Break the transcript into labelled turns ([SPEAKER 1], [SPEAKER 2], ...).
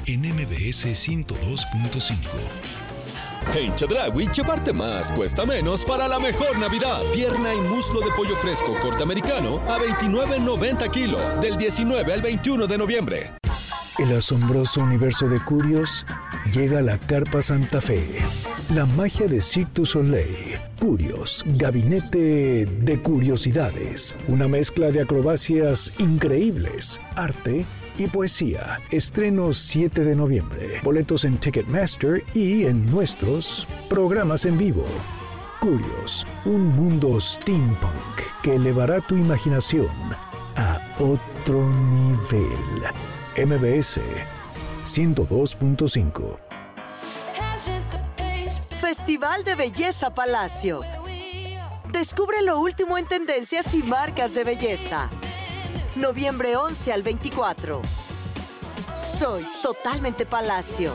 [SPEAKER 1] en MBS 102.5.
[SPEAKER 2] En Chedraui, llevarte más cuesta menos para la mejor Navidad. Pierna y muslo de pollo fresco corte americano a $29.90 kilo, del 19 al 21 de noviembre.
[SPEAKER 3] El asombroso universo de Curios llega a la Carpa Santa Fe. La magia de Cirque du Soleil. Curios, gabinete de curiosidades. Una mezcla de acrobacias increíbles, arte y poesía. Estreno 7 de noviembre. Boletos en Ticketmaster y en nuestros programas en vivo. Curios, un mundo steampunk que elevará tu imaginación a otro nivel. MBS 102.5.
[SPEAKER 4] Festival de Belleza Palacio. Descubre lo último en tendencias y marcas de belleza. Noviembre 11 al 24. Soy totalmente Palacio.